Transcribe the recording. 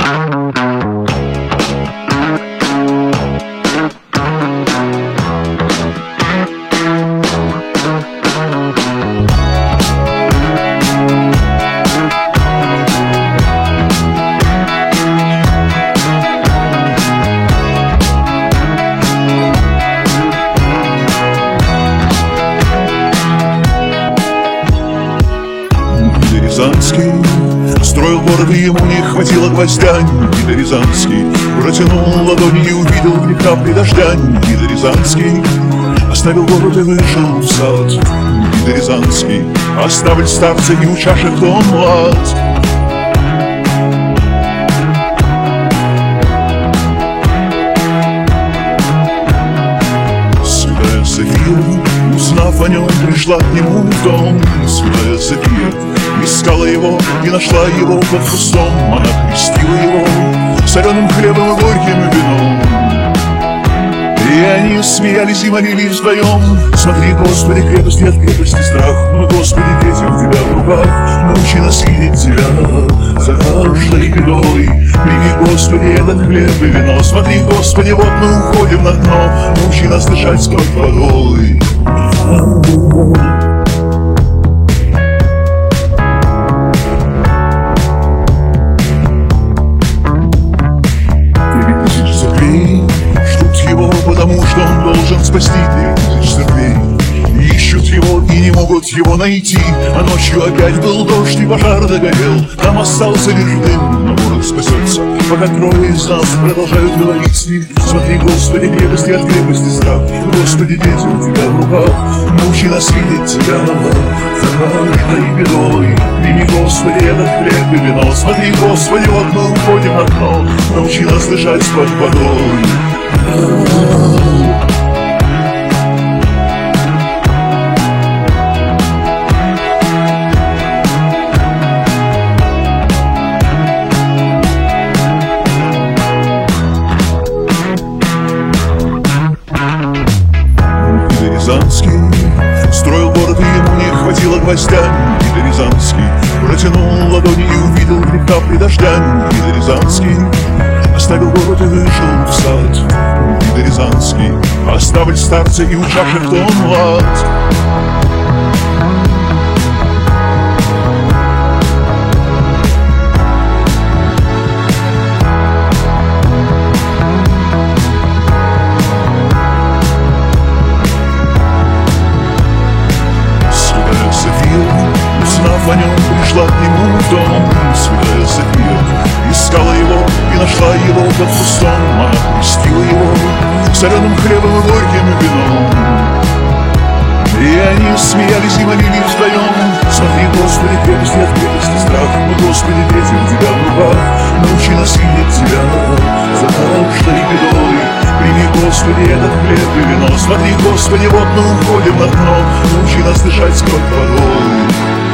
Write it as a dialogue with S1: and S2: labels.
S1: Рязанский строил город, и ему не хватило гвоздя. Никита Рязанский протянул ладони и увидел в них капли дождя. Никита Рязанский оставил город и вышел в сад. Никита Рязанский оставил старца и у чашек он млад. Святая София, узнав о нем, пришла к нему в дом. Святая София искала его и нашла его под кустом. Она крестила его соленым хлебом и горьким вином. И они смеялись и молились вдвоем. Смотри, Господи, крепости от крепости страх. Но, Господи, дети у Тебя в руках. Научи нас видеть Тебя за каждой бедой. Прими, Господи, этот хлеб и вино. Смотри, Господи, вот мы уходим на дно. Научи нас дышать сквозь водой. Потому что он должен спасти 3000 церквей. Ищут его и не могут его найти. А ночью опять был дождь и пожар догорел. Там остался лишь дым, но город спасется, пока трое из нас продолжают говорить с ним. Смотри, Господи, крепости от крепости страх. Господи, дети у Тебя в руках. Научи нас видеть Тебя за каждой бедой. Прими, Господи, этот хлеб и вино. Смотри, Господи, вот мы уходим на дно. Научи нас дышать под водой. Никита Рязанский строил город, и ему не хватило гвоздя. Никита Рязанский протянул ладони и увидел в них капли дождя. Никита Рязанский оставил город и вышел в сад. Никита Рязанский оставил старца и у чашек он млад. Святая София, узнав о нем, пришла к нему в дом. Святая София искала его и нашла его под кустом. Она крестила его соленым хлебом и горьким вином. И они смеялись и молились вдвоем. Смотри, Господи, крепости от крепости страх. Но, Господи, дети у Тебя в руках. Научи нас видеть Тебя за каждой бедой. Прими, Господи, этот хлеб и вино. Смотри, Господи, вот мы уходим на дно. Научи нас дышать сквозь водой.